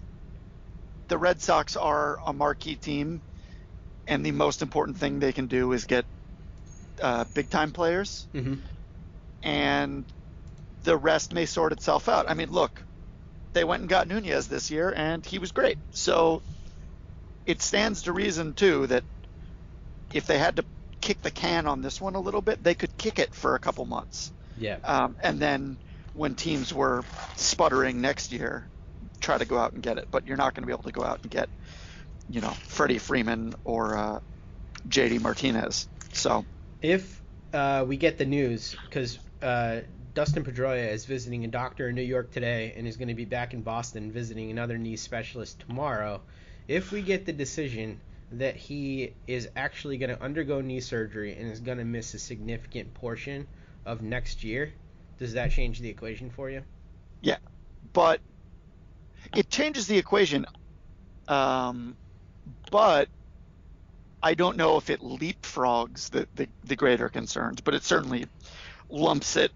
the Red Sox are a marquee team, and the most important thing they can do is get uh, big time players, mm-hmm. and the rest may sort itself out. I mean, look. They went and got Nunez this year, and he was great. So it stands to reason, too, that if they had to kick the can on this one a little bit, they could kick it for a couple months. Yeah. Um, and then when teams were sputtering next year, try to go out and get it. But you're not going to be able to go out and get, you know, Freddie Freeman or uh, J D Martinez. So if uh, we get the news, because uh, – Dustin Pedroia is visiting a doctor in New York today and is going to be back in Boston visiting another knee specialist tomorrow. If we get the decision that he is actually going to undergo knee surgery and is going to miss a significant portion of next year, does that change the equation for you? Yeah, but it changes the equation, um, but I don't know if it leapfrogs the, the, the greater concerns, but it certainly lumps it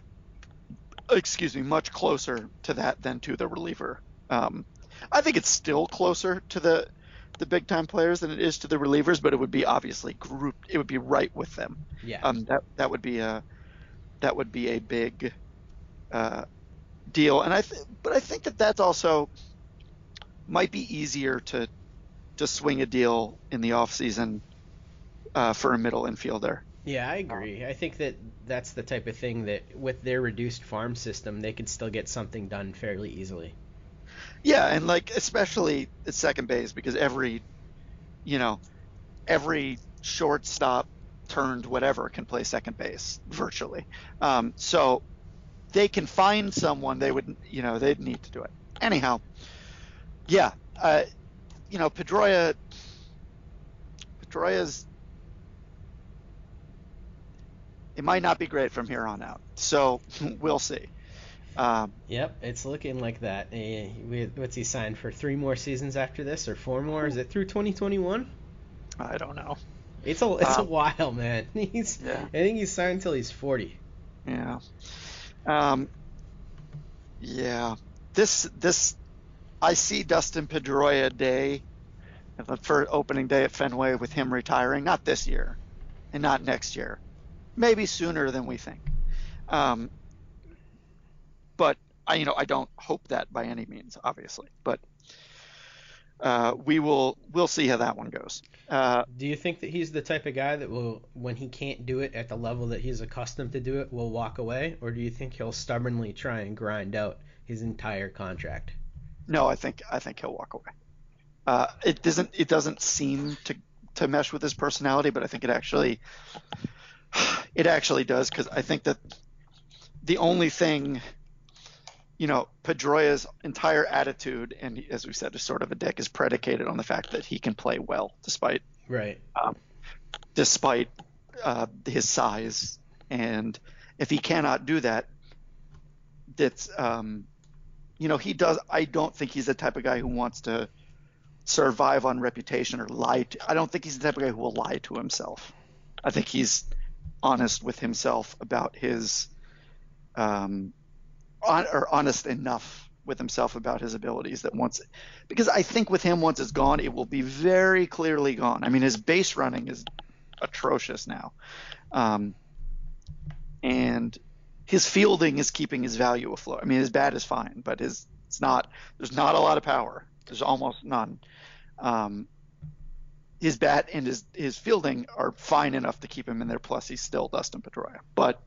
excuse me, much closer to that than to the reliever. Um, I think it's still closer to the the big time players than it is to the relievers, but it would be obviously grouped. It would be right with them. Yeah. Um, that that would be a that would be a big uh, deal, and I th- but I think that that's also might be easier to to swing a deal in the off season uh, for a middle infielder. Yeah, I agree. I think that that's the type of thing that with their reduced farm system, they could still get something done fairly easily. Yeah, and like especially at second base, because every, you know, every shortstop turned whatever can play second base virtually. Um, so they can find someone they would, you know, they'd need to do it. Anyhow, yeah, uh, you know, Pedroia, Pedroia's. It might not be great from here on out. So we'll see. Um, yep, it's looking like that. Uh, what's he signed for? Three more seasons after this, or four more? Is it through twenty twenty-one? I don't know. It's a it's um, a while, man. He's yeah. I think he's signed until he's forty. Yeah. Um. Yeah. This this I see Dustin Pedroia Day, for opening day at Fenway with him retiring. Not this year, and not next year. Maybe sooner than we think. Um, but I, you know, I don't hope that by any means, obviously. But uh, we will, we'll see how that one goes. Uh, do you think that he's the type of guy that will, when he can't do it at the level that he's accustomed to do it, will walk away, or do you think he'll stubbornly try and grind out his entire contract? No, I think, I think he'll walk away. Uh, it doesn't, it doesn't seem to to mesh with his personality, but I think it actually. It actually does, because I think that the only thing, you know, Pedroia's entire attitude, and as we said, is sort of a dick, is predicated on the fact that he can play well despite right, um, despite uh, his size and if he cannot do that, that's um, you know, he does. I don't think he's the type of guy who wants to survive on reputation or lie. To, I don't think he's the type of guy who will lie to himself. I think he's honest with himself about his, um, on, or honest enough with himself about his abilities that once, because I think with him, once it's gone, it will be very clearly gone. I mean, his base running is atrocious now. Um, and his fielding is keeping his value afloat. I mean, his bat is fine, but his, it's not, there's not a lot of power. There's almost none. Um, his bat and his, his fielding are fine enough to keep him in there. Plus, he's still Dustin Pedroia. But,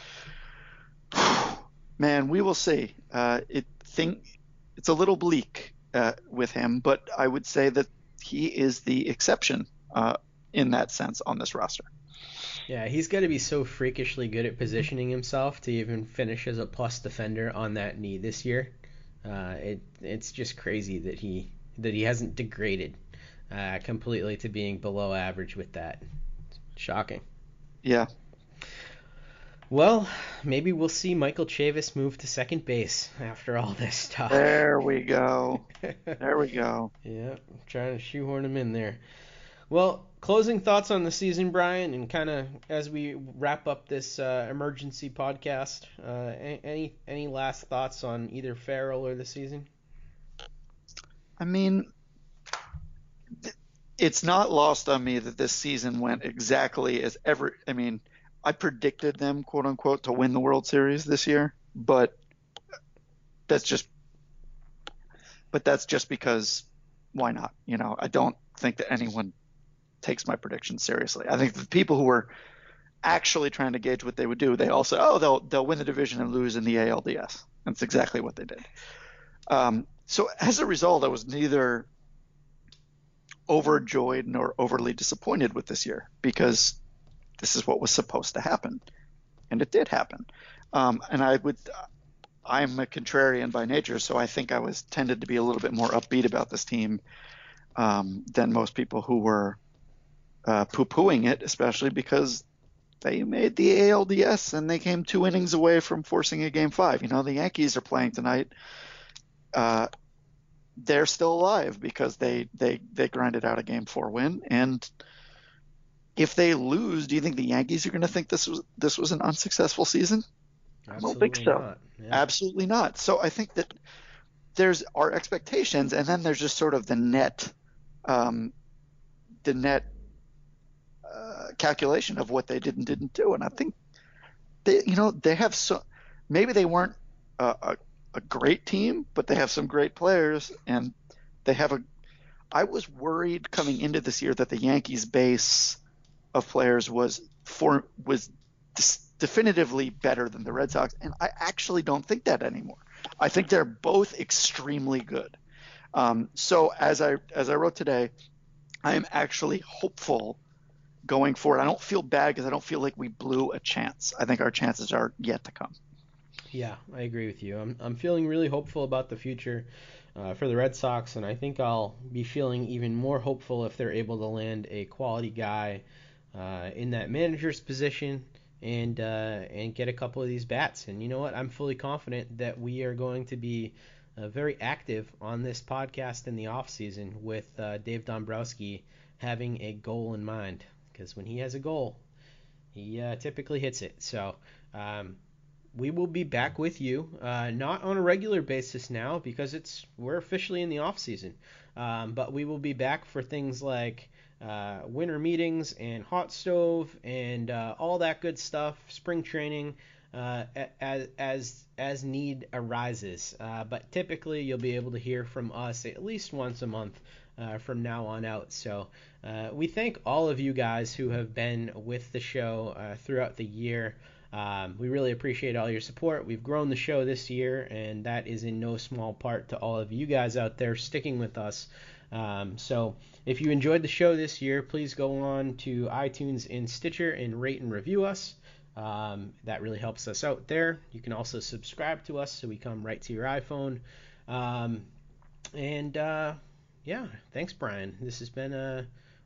man, we will see. Uh, it think it's a little bleak uh, with him, but I would say that he is the exception uh, in that sense on this roster. Yeah, he's got to be so freakishly good at positioning himself to even finish as a plus defender on that knee this year. Uh, it it's just crazy that he that he hasn't degraded uh, completely to being below average with that. Shocking. Yeah. Well, maybe we'll see Michael Chavis move to second base after all this talk. There we go. There we go. Yeah, I'm trying to shoehorn him in there. Well, closing thoughts on the season, Brian, and kind of as we wrap up this uh, emergency podcast, uh, any any last thoughts on either Farrell or the season? I mean, it's not lost on me that this season went exactly as ever. I mean, I predicted them, quote unquote, to win the World Series this year, but that's just, but that's just because why not? You know, I don't think that anyone takes my predictions seriously. I think the people who were actually trying to gauge what they would do, they all say, oh, they'll they'll win the division and lose in the A L D S. That's exactly what they did. Um, so as a result, I was neither overjoyed nor overly disappointed with this year because this is what was supposed to happen, and it did happen. Um, and I would, I'm a contrarian by nature, so I think I was tended to be a little bit more upbeat about this team um, than most people who were uh, poo-pooing it, especially because they made the A L D S and they came two innings away from forcing a game five. You know, the Yankees are playing tonight. Uh, they're still alive because they, they, they grinded out a game four win. And if they lose, do you think the Yankees are going to think this was, this was an unsuccessful season? Absolutely I don't think so. Not. Yeah. Absolutely not. So I think that there's our expectations, and then there's just sort of the net, um, the net uh, calculation of what they did and didn't do. And I think they, you know, they have so maybe they weren't a, a, a great team, but they have some great players, and they have a. I was worried coming into this year that the Yankees base of players was for was dis- definitively better than the Red Sox, and I actually don't think that anymore. I think they're both extremely good. Um, so as I as I wrote today, I am actually hopeful going forward. I don't feel bad because I don't feel like we blew a chance. I think our chances are yet to come. Yeah, I agree with you. I'm I'm feeling really hopeful about the future uh, for the Red Sox, and I think I'll be feeling even more hopeful if they're able to land a quality guy uh, in that manager's position and uh, and get a couple of these bats. And you know what? I'm fully confident that we are going to be uh, very active on this podcast in the off season with uh, Dave Dombrowski having a goal in mind, because when he has a goal, he uh, typically hits it. So um, we will be back with you, uh, not on a regular basis now because it's we're officially in the off season, um, but we will be back for things like uh, winter meetings and hot stove and uh, all that good stuff, spring training, uh, as as as need arises. Uh, but typically you'll be able to hear from us at least once a month uh, from now on out. So uh, we thank all of you guys who have been with the show uh, throughout the year. Um, we really appreciate all your support. We've grown the show this year, and that is in no small part to all of you guys out there sticking with us. Um, so if you enjoyed the show this year, please go on to iTunes and Stitcher and rate and review us. Um, that really helps us out there. You can also subscribe to us so we come right to your iPhone. Um, and uh, yeah, thanks, Brian. This has been a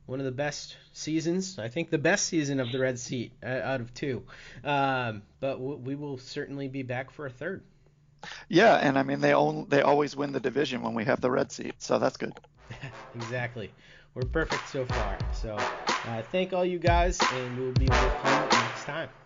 one of the best seasons. I think the best season of the Red Seat uh, out of two. Um, but w- we will certainly be back for a third. Yeah, and I mean they own, they always win the division when we have the red seat, so that's good. Exactly. We're perfect so far. So uh, thank all you guys, and we'll be with you next time.